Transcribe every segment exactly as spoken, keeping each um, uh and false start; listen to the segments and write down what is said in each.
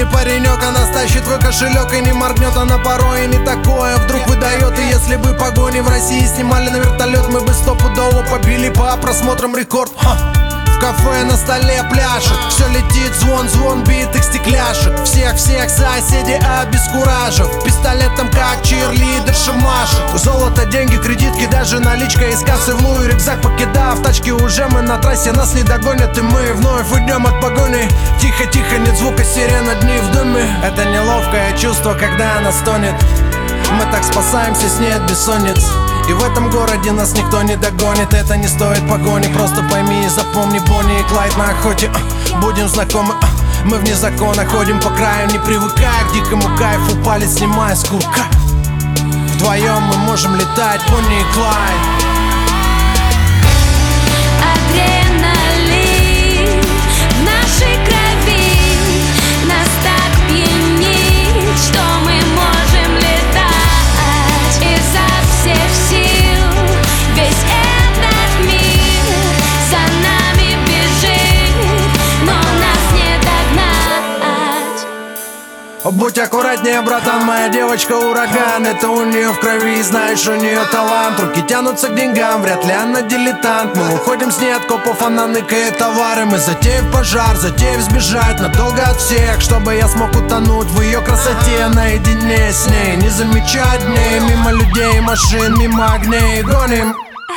Обычный паренек, она стащит твой кошелек и не моргнет, она порой и не такое вдруг выдает. И если бы погони в России снимали на вертолет, мы бы стопудово побили по просмотрам рекорд. Ха. В кафе на столе пляшет, все летит, звон, звон битых стекляшек. Всех-всех соседей обескуражив, пистолетом как чирлидерша машет. Золото, деньги, кредитки, даже наличка из кассы в луи. Рюкзак покидав, тачки уже мы на трассе, нас не догонят, и мы вновь уйдем от погони. Тихо-тихо, нет звука сирена, дни в доме. Это неловкое чувство, когда она стонет. Мы так спасаемся с ней от бессонниц. И в этом городе нас никто не догонит. Это не стоит погони, просто пойми и запомни. Бонни и Клайд на охоте, а, будем знакомы, а, мы вне закона ходим по краю, не привыкая к дикому кайфу. Палец снимая с курка, вдвоем мы можем летать, Бонни и Клайд. Адреналин в нашей крови нас так пьянит, что мы можем летать изо всех сил. Весь этот мир за нами бежит, но нас не догнать. Будь аккуратнее, братан, моя девочка ураган. Это у нее в крови, знаешь, у нее талант. Руки тянутся к деньгам, вряд ли она дилетант. Мы уходим с ней от копов, она ныкает товары. Мы затеев пожар, затеев сбежать надолго от всех, чтобы я смог утонуть в ее красоте. Наедине с ней, не замечать дней, мимо людей, машин, мимо огней гоним.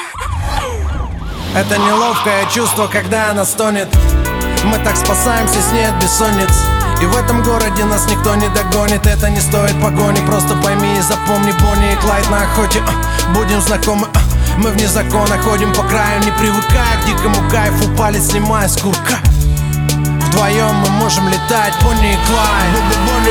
Это неловкое чувство, когда она стонет. Мы так спасаемся с ней от бессонниц. И в этом городе нас никто не догонит. Это не стоит погони, просто пойми и запомни. Бонни и Клайд на охоте, а, будем знакомы, а, мы вне закона ходим по краю, не привыкая к дикому кайфу. Палец снимая с курка, вдвоем мы можем летать, Бонни и Клайд.